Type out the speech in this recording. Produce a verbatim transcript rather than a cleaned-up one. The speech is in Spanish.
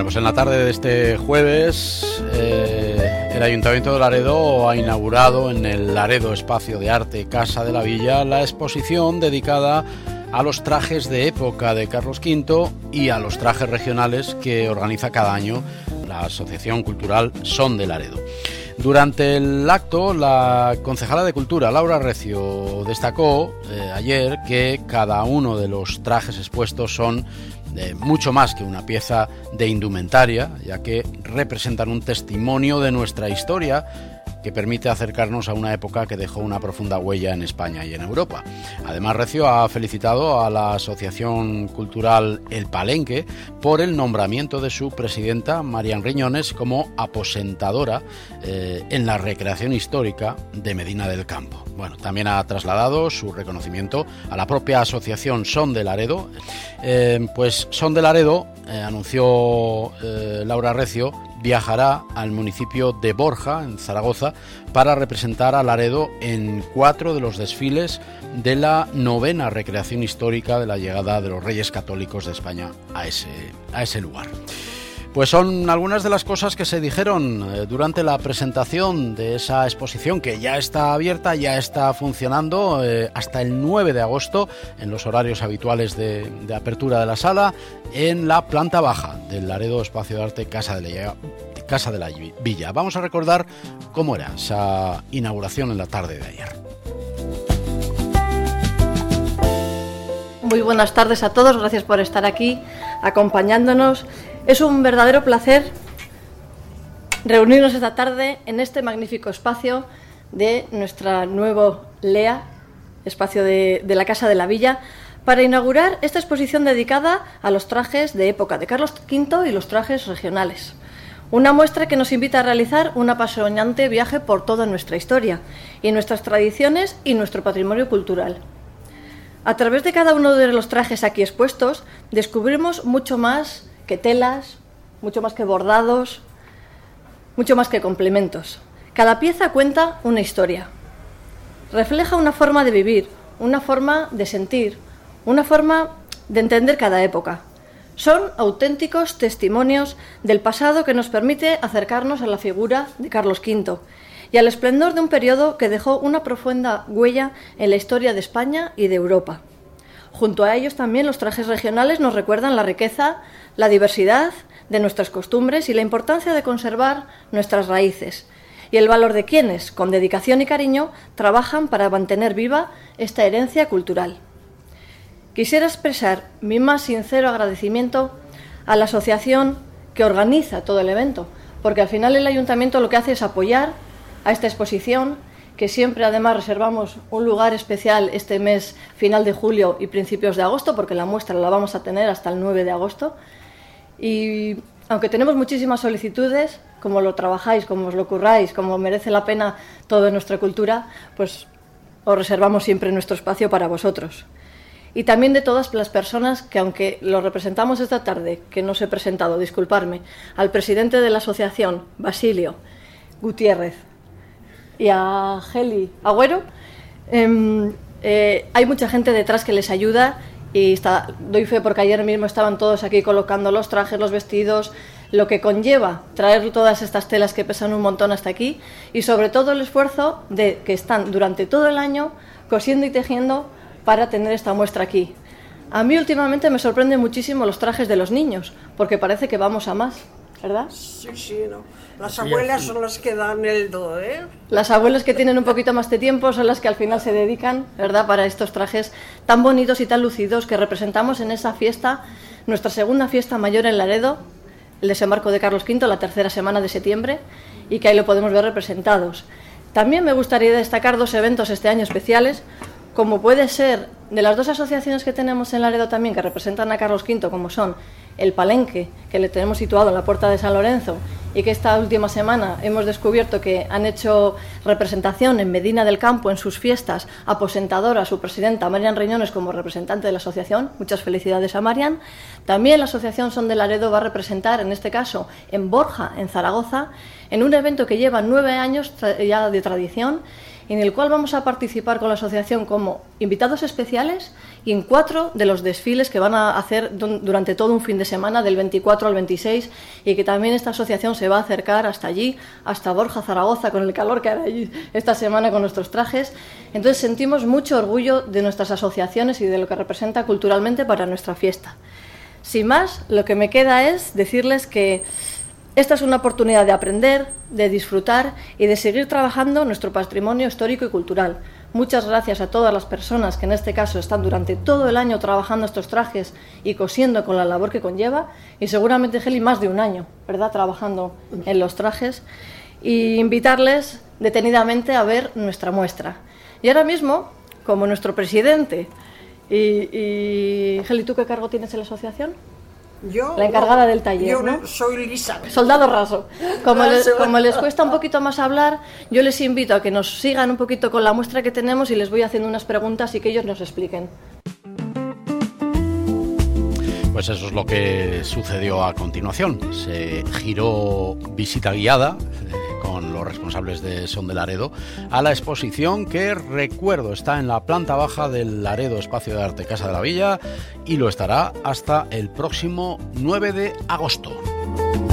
pues en la tarde de este jueves eh, el Ayuntamiento de Laredo ha inaugurado en el Laredo Espacio de Arte Casa de la Villa la exposición dedicada a los trajes de época de Carlos quinto y a los trajes regionales que organiza cada año la Asociación Cultural Son de Laredo. Durante el acto, la concejala de Cultura, Laura Recio, destacó eh, ayer que cada uno de los trajes expuestos son eh, mucho más que una pieza de indumentaria, ya que representan un testimonio de nuestra historia que permite acercarnos a una época que dejó una profunda huella en España y en Europa. Además, Recio ha felicitado a la Asociación Cultural El Palenque por el nombramiento de su presidenta, Marian Riñones, como aposentadora eh, en la recreación histórica de Medina del Campo. Bueno, también ha trasladado su reconocimiento a la propia asociación Son de Laredo. Eh, pues Son de Laredo, eh, anunció eh, Laura Recio, viajará al municipio de Borja, en Zaragoza, para representar a Laredo en cuatro de los desfiles de la novena recreación histórica de la llegada de los Reyes Católicos de España a ese, a ese lugar. Pues son algunas de las cosas que se dijeron eh, durante la presentación de esa exposición, que ya está abierta, ya está funcionando eh, hasta el nueve de agosto en los horarios habituales de, de apertura de la sala, en la planta baja del Laredo Espacio de Arte Casa de la, Casa de la Villa. Vamos a recordar cómo era esa inauguración en la tarde de ayer. Muy buenas tardes a todos, gracias por estar aquí acompañándonos. Es un verdadero placer reunirnos esta tarde en este magnífico espacio de nuestra nuevo L E A, espacio de, de la Casa de la Villa, para inaugurar esta exposición dedicada a los trajes de época de Carlos quinto y los trajes regionales. Una muestra que nos invita a realizar un apasionante viaje por toda nuestra historia y nuestras tradiciones y nuestro patrimonio cultural. A través de cada uno de los trajes aquí expuestos, descubrimos mucho más que telas, mucho más que bordados, mucho más que complementos. Cada pieza cuenta una historia. Refleja una forma de vivir, una forma de sentir, una forma de entender cada época. Son auténticos testimonios del pasado que nos permite acercarnos a la figura de Carlos quinto y al esplendor de un periodo que dejó una profunda huella en la historia de España y de Europa. Junto a ellos también los trajes regionales nos recuerdan la riqueza, la diversidad de nuestras costumbres y la importancia de conservar nuestras raíces, y el valor de quienes, con dedicación y cariño, trabajan para mantener viva esta herencia cultural. Quisiera expresar mi más sincero agradecimiento a la asociación que organiza todo el evento, porque al final el ayuntamiento lo que hace es apoyar a esta exposición, que siempre además reservamos un lugar especial este mes final de julio y principios de agosto, porque la muestra la vamos a tener hasta el nueve de agosto. Y aunque tenemos muchísimas solicitudes, como lo trabajáis, como os lo curráis, como merece la pena toda nuestra cultura, pues os reservamos siempre nuestro espacio para vosotros. Y también de todas las personas que, aunque lo representamos esta tarde, que no os he presentado, disculparme, al presidente de la asociación, Basilio Gutiérrez, y a Geli Agüero, eh, eh, hay mucha gente detrás que les ayuda y está, doy fe porque ayer mismo estaban todos aquí colocando los trajes, los vestidos, lo que conlleva traer todas estas telas que pesan un montón hasta aquí y sobre todo el esfuerzo de que están durante todo el año cosiendo y tejiendo para tener esta muestra aquí. A mí últimamente me sorprenden muchísimo los trajes de los niños porque parece que vamos a más, ¿verdad? Sí, sí, no. Las abuelas son las que dan el do, ¿eh? Las abuelas que tienen un poquito más de tiempo son las que al final se dedican, ¿verdad?, para estos trajes tan bonitos y tan lucidos que representamos en esa fiesta, nuestra segunda fiesta mayor en Laredo, el desembarco de Carlos quinto, la tercera semana de septiembre, y que ahí lo podemos ver representados. También me gustaría destacar dos eventos este año especiales, como puede ser de las dos asociaciones que tenemos en Laredo también que representan a Carlos quinto, como son El Palenque, que le tenemos situado en la Puerta de San Lorenzo y que esta última semana hemos descubierto que han hecho representación en Medina del Campo en sus fiestas, aposentadora su presidenta Marian Riñones como representante de la asociación. Muchas felicidades a Marian. También la asociación Son de Laredo va a representar, en este caso en Borja, en Zaragoza, en un evento que lleva nueve años ya de tradición en el cual vamos a participar con la asociación como invitados especiales y en cuatro de los desfiles que van a hacer durante todo un fin de semana, del veinticuatro al veintiséis, y que también esta asociación se va a acercar hasta allí, hasta Borja, Zaragoza, con el calor que hará allí esta semana con nuestros trajes. Entonces sentimos mucho orgullo de nuestras asociaciones y de lo que representa culturalmente para nuestra fiesta. Sin más, lo que me queda es decirles que esta es una oportunidad de aprender, de disfrutar y de seguir trabajando nuestro patrimonio histórico y cultural. Muchas gracias a todas las personas que en este caso están durante todo el año trabajando estos trajes y cosiendo con la labor que conlleva, y seguramente, Geli, más de un año, ¿verdad?, trabajando en los trajes, y invitarles detenidamente a ver nuestra muestra. Y ahora mismo, como nuestro presidente y, y Geli, ¿tú qué cargo tienes en la asociación? Yo, la encargada del taller, yo ¿no? soy Lisa. Soldado raso. Como les, como les cuesta un poquito más hablar, yo les invito a que nos sigan un poquito con la muestra que tenemos y les voy haciendo unas preguntas y que ellos nos expliquen. Pues eso es lo que sucedió a continuación. Se giró visita guiada eh, con los responsables de Son de Laredo a la exposición que, recuerdo, está en la planta baja del Laredo Espacio de Arte Casa de la Villa y lo estará hasta el próximo nueve de agosto.